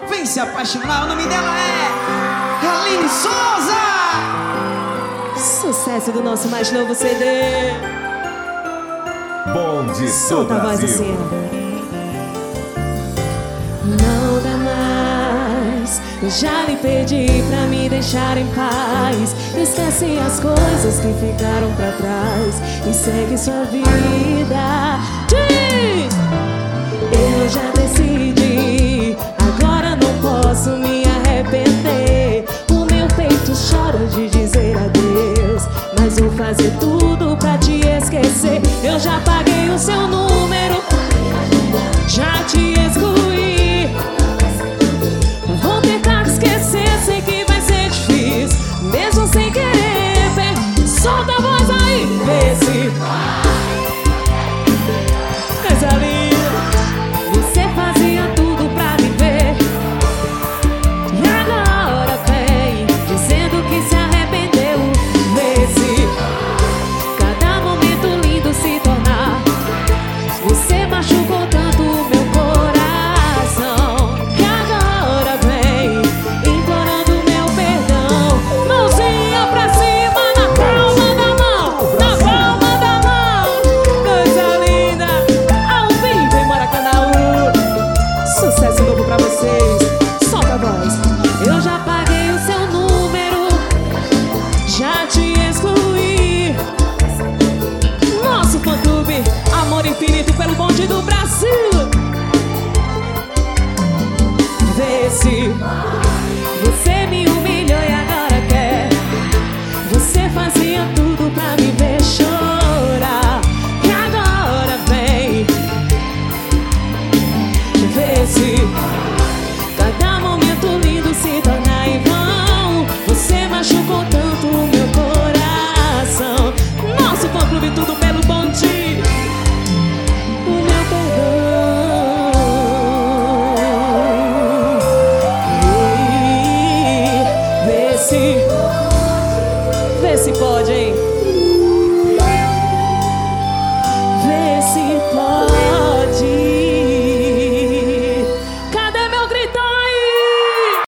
Vem se apaixonar, o nome dela é Aline Souza. Sucesso do nosso mais novo CD. Bonde Solta do a voz Brasil. assim. Não dá mais, eu já lhe pedi pra me deixar em paz. Esquece as coisas que ficaram pra trás e segue sua vida. Diz! Eu já decidi, agora não posso me arrepender. O meu peito chora de dizer adeus, mas vou fazer tudo pra te esquecer. Eu já paguei o seu número, já te excluí. Vou tentar te esquecer, sei que vai ser difícil, mesmo sem querer. Solta a voz aí, vê se coisa linda. Você fazia tudo pra viver e agora vem dizendo que se arrependeu. Vê se cada momento lindo se tornar. Você machucou tanto o meu coração que agora vem implorando meu perdão. Mãozinha pra cima, na palma da mão, na palma da mão. Coisa linda, ao vivo em Maracanã. Sucesso novo pra vocês. Solta a voz. Eu já paguei o seu número, já te excluí. Nosso fã-clube, amor infinito pelo bonde do Brasil. Vê se